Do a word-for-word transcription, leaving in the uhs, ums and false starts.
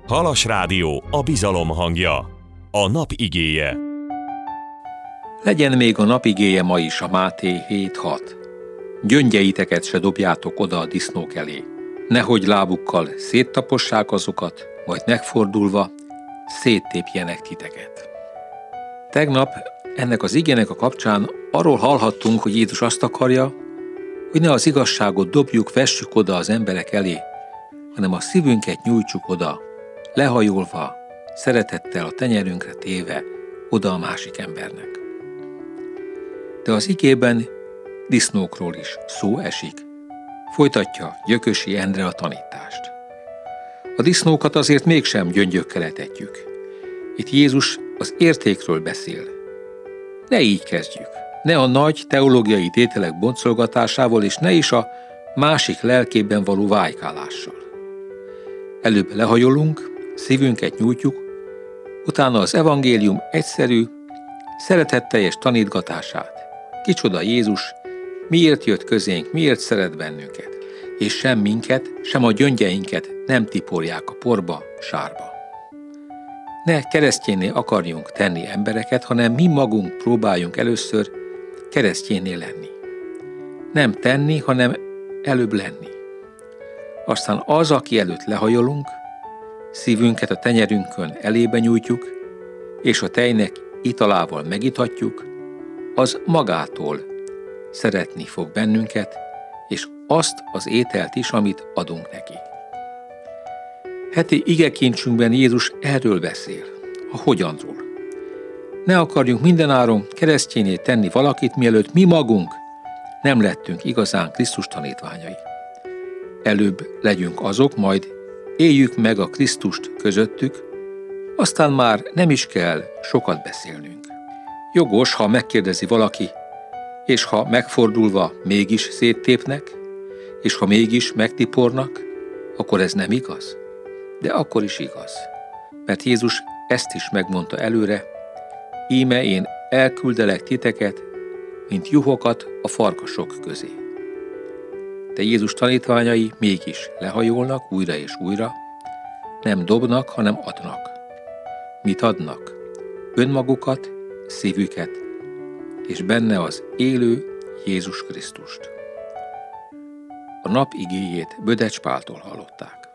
Halas Rádió, a bizalom hangja. A nap igéje. Legyen még a nap igéje ma is, a Máté hét hat. Gyöngyeiteket se dobjátok oda a disznók elé. Nehogy lábukkal széttapossák azokat, majd megfordulva széttépjenek titeket. Tegnap ennek az igének a kapcsán arról hallhattunk, hogy Jézus azt akarja, hogy ne az igazságot dobjuk, vessük oda az emberek elé, hanem a szívünket nyújtsuk oda, lehajolva, szeretettel a tenyerünkre téve oda a másik embernek. De az igében disznókról is szó esik. Folytatja Gyökösi Endre a tanítást. A disznókat azért mégsem gyöngyökkel etetjük. Itt Jézus az értékről beszél. Ne így kezdjük. Ne a nagy teológiai tételek boncolgatásával, és ne is a másik lelkében való vájkálással. Előbb lehajolunk, szívünket nyújtjuk, utána az evangélium egyszerű, szeretetteljes tanítgatását. Kicsoda Jézus, miért jött közénk, miért szeret bennünket, és sem minket, sem a gyöngyeinket nem tiporják a porba, sárba. Ne keresztjénné akarjunk tenni embereket, hanem mi magunk próbáljunk először keresztjénné lenni. Nem tenni, hanem előbb lenni. Aztán az, aki előtt lehajolunk, szívünket a tenyerünkön elébe nyújtjuk, és a tejnek italával megitatjuk, az magától szeretni fog bennünket, és azt az ételt is, amit adunk neki. Heti igekincsünkben Jézus erről beszél, a hogyanról. Ne akarjunk mindenáron keresztjénné tenni valakit, mielőtt mi magunk nem lettünk igazán Krisztus tanítványai. Előbb legyünk azok, majd éljük meg a Krisztust közöttük, aztán már nem is kell sokat beszélnünk. Jogos, ha megkérdezi valaki, és ha megfordulva mégis széttépnek, és ha mégis megtipornak, akkor ez nem igaz. De akkor is igaz. Mert Jézus ezt is megmondta előre, íme én elküldelek titeket, mint juhokat a farkasok közé. De Jézus tanítványai mégis lehajolnak újra és újra, nem dobnak, hanem adnak. Mit adnak? Önmagukat, szívüket, és benne az élő Jézus Krisztust. A nap igéjét Bödecs Páltól hallották.